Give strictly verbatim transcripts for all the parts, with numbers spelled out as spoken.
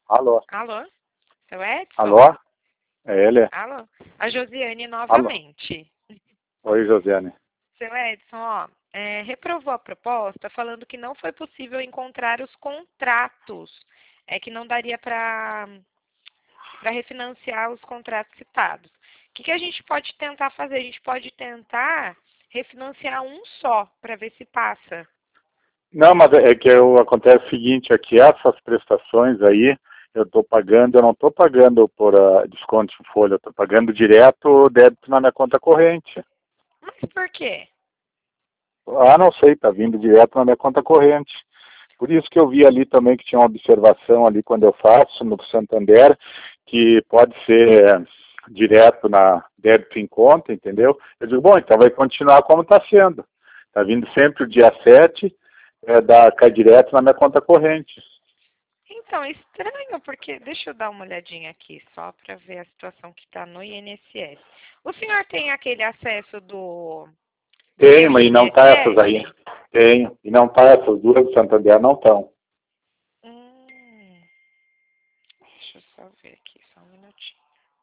Alô? Alô? Seu Edson? Alô? É ele? Alô? A Josiane Alô? novamente. Oi, Josiane. Seu Edson, ó, é, reprovou a proposta falando que não foi possível encontrar os contratos. É que não daria para para refinanciar os contratos citados. O que, que a gente pode tentar fazer? A gente pode tentar refinanciar um só, para ver se passa. Não, mas é que eu, acontece o seguinte, aqui essas prestações aí, eu estou pagando, eu não estou pagando por uh, desconto em folha, eu estou pagando direto o débito na minha conta corrente. Mas por quê? Ah, não sei, está vindo direto na minha conta corrente. Por isso que eu vi ali também que tinha uma observação ali quando eu faço no Santander, que pode ser direto na débito em conta, entendeu? Eu digo, bom, então vai continuar como está sendo. Está vindo sempre o dia sete, é, da, cai direto na minha conta corrente. Então, é estranho, porque deixa eu dar uma olhadinha aqui, só para ver a situação que está no I N S S. O senhor tem aquele acesso do, do meu Tenho, mas e não tá essas aí. I N S S? Tenho. E não tá essas duas do Santander, não estão. Hum, deixa eu só ver aqui, só um minutinho.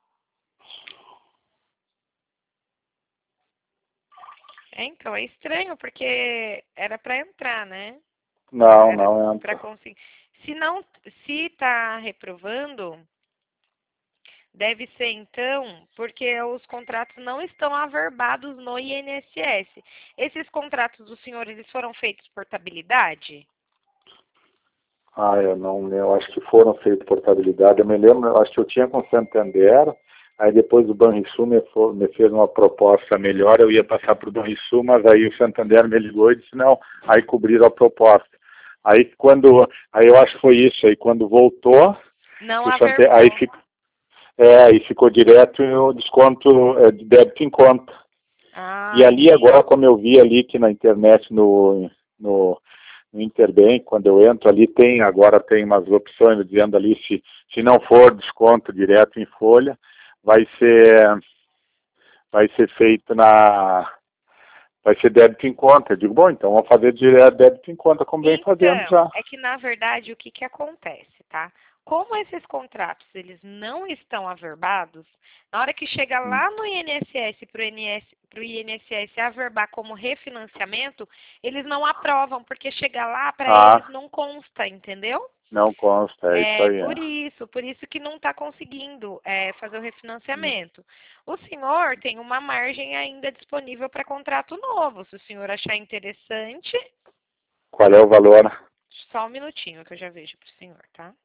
É, então, é estranho, porque era para entrar, né? Não, Era não para entra. conseguir. Se não, se está reprovando, deve ser então porque os contratos não estão averbados no I N S S. Esses contratos do senhor, eles foram feitos por tabelidade? Ah, eu não eu acho que foram feitas portabilidade. Eu me lembro, eu acho que eu tinha com o Santander, aí depois o Banrisul me, for, me fez uma proposta melhor, eu ia passar para o Banrisul, mas aí o Santander me ligou e disse, não, aí cobriram a proposta. Aí quando, aí eu acho que foi isso, aí quando voltou, Não o Santander, aí, averbou. fico, é, aí ficou direto o desconto é, de débito em conta. E Ah, ali entendi. agora, como eu vi ali que na internet, no, no, no Interbank, quando eu entro ali, tem, agora tem umas opções dizendo ali, se, se não for desconto direto em folha, vai ser, vai ser feito na, vai ser débito em conta. Eu digo, bom, então vamos fazer direto débito em conta, como vem fazendo Então, já. é que na verdade o que, que acontece, tá? Como esses contratos eles não estão averbados, na hora que chega Hum. lá no I N S S para o I N S S averbar como refinanciamento, eles não aprovam, porque chega lá para eles Ah, não consta, entendeu? não consta, é isso É aí. por É. isso, por isso que não está conseguindo é, fazer o refinanciamento. O senhor tem uma margem ainda disponível para contrato novo. Se o senhor achar interessante, Qual é o valor? só um minutinho que eu já vejo para o senhor, tá?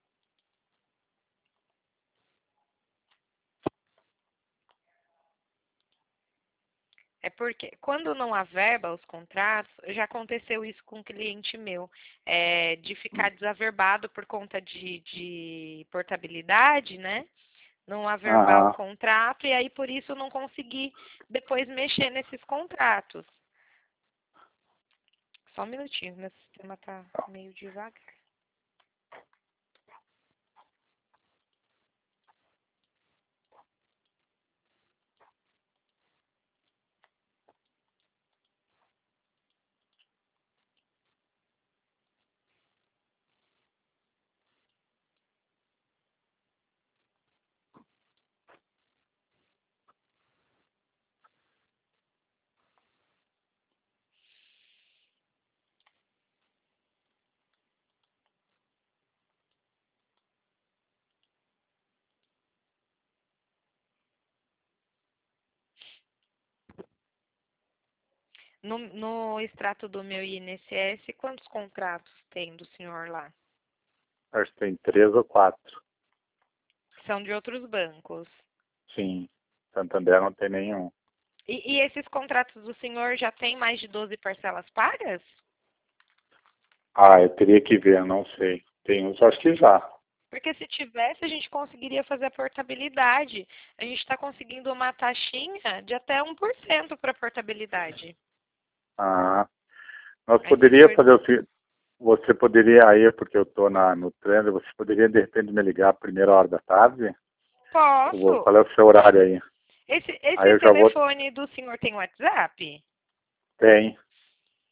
É porque quando não averba os contratos, já aconteceu isso com um cliente meu, é, de ficar desaverbado por conta de, de portabilidade, né? Não averbar o Aham. contrato e aí por isso não consegui depois mexer nesses contratos. Só um minutinho, meu sistema tá meio devagar. No, no extrato do meu I N S S, quantos contratos tem do senhor lá? Acho que tem três ou quatro. São de outros bancos. Sim. Santander não tem nenhum. E, e esses contratos do senhor já tem mais de doze parcelas pagas? Ah, eu teria que ver, não sei. Tem uns, acho que já. Porque se tivesse, a gente conseguiria fazer a portabilidade. A gente está conseguindo uma taxinha de até um por cento para portabilidade. Ah, nós Aí se o poderia senhor... fazer o seguinte, você poderia aí, porque eu estou no treino, você poderia de repente me ligar a primeira hora da tarde? Ou Posso? qual é o seu horário aí? Esse, Aí esse eu já vou, telefone do senhor tem WhatsApp? tem.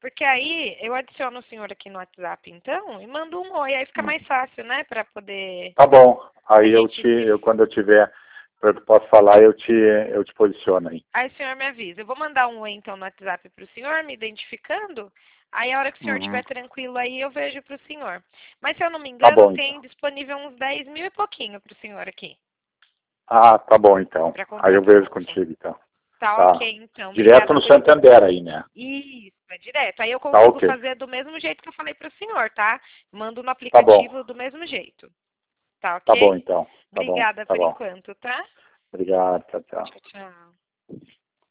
Porque aí eu adiciono o senhor aqui no WhatsApp, então, e mando um oi. Aí fica Hum. mais fácil, né? Para poder... Tá bom. Aí a eu gente te, eu, quando eu tiver, eu posso falar, eu te, eu te posiciono aí. Aí o senhor me avisa. Eu vou mandar um oi, então, no WhatsApp para o senhor, me identificando. Aí, a hora que o senhor Uhum. estiver tranquilo aí, eu vejo para o senhor. Mas, se eu não me Tá engano, bom, tem então. disponível uns dez mil e pouquinho para o senhor aqui, Ah, tá bom, então. para Aí comprar eu o vejo bolso. contigo, então. Tá Tá. ok, então. Direto Obrigada no pelo... Santander aí, né? Isso, é direto. Aí eu Tá consigo ok. fazer do mesmo jeito que eu falei para o senhor, tá? Mando no Tá bom. aplicativo do mesmo jeito. Tá Tá bom, ok? então. Tá bom, Obrigada tá por bom. enquanto, tá? Obrigado, tchau, tchau. Tchau, tchau.